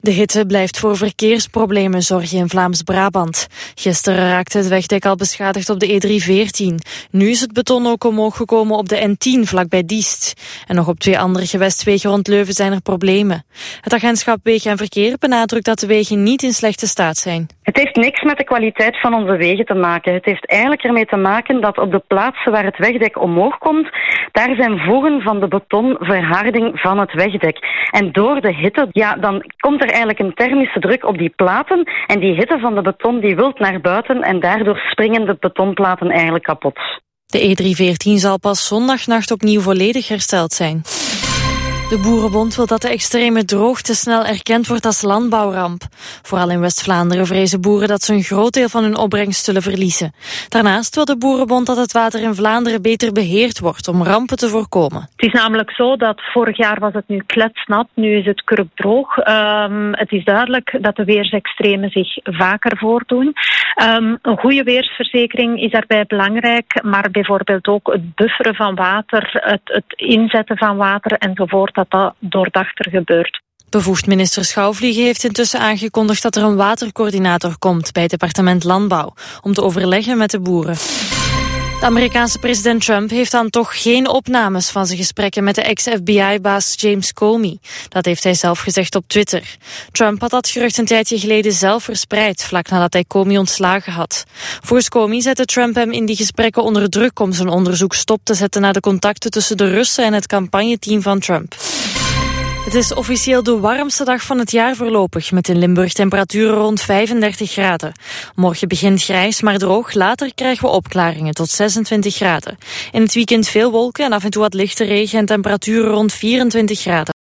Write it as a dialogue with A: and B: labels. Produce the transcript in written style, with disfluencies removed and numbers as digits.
A: De hitte blijft voor verkeersproblemen zorgen in Vlaams-Brabant. Gisteren raakte het wegdek al beschadigd op de E314. Nu is het beton ook omhoog gekomen op de N10 vlakbij Diest. En nog op 2 andere gewestwegen rond Leuven zijn er problemen. Het agentschap Wegen en Verkeer benadrukt dat de wegen niet in slechte staat zijn.
B: Het heeft niks met de kwaliteit van onze wegen te maken. Het heeft eigenlijk ermee te maken dat op de plaatsen waar het wegdek omhoog komt, daar zijn voegen van de betonverharding van het wegdek. En door de hitte, dan komt er eigenlijk een thermische druk op die platen en die hitte van de beton die wilt naar buiten en daardoor springen de betonplaten eigenlijk kapot.
A: De E314 zal pas zondagnacht opnieuw volledig hersteld zijn. De Boerenbond wil dat de extreme droogte snel erkend wordt als landbouwramp. Vooral in West-Vlaanderen vrezen boeren dat ze een groot deel van hun opbrengst zullen verliezen. Daarnaast wil de Boerenbond dat het water in Vlaanderen beter beheerd wordt om rampen te voorkomen.
C: Het is namelijk zo dat vorig jaar was het nu kletsnat, nu is het kurkdroog. Het is duidelijk dat de weersextremen zich vaker voordoen. Een goede weersverzekering is daarbij belangrijk, maar bijvoorbeeld ook het bufferen van water, het inzetten van water enzovoort, dat doordachter gebeurt.
A: Bevoegd minister Schouwvliegen heeft intussen aangekondigd dat er een watercoördinator komt bij het departement Landbouw om te overleggen met de boeren. De Amerikaanse president Trump heeft dan toch geen opnames van zijn gesprekken met de ex-FBI-baas James Comey. Dat heeft hij zelf gezegd op Twitter. Trump had dat gerucht een tijdje geleden zelf verspreid, vlak nadat hij Comey ontslagen had. Volgens Comey zette Trump hem in die gesprekken onder druk om zijn onderzoek stop te zetten naar de contacten tussen de Russen en het campagneteam van Trump. Het is officieel de warmste dag van het jaar voorlopig, met in Limburg temperaturen rond 35 graden. Morgen begint grijs, maar droog. Later krijgen we opklaringen tot 26 graden. In het weekend veel wolken en af en toe wat lichte regen en temperaturen rond 24 graden.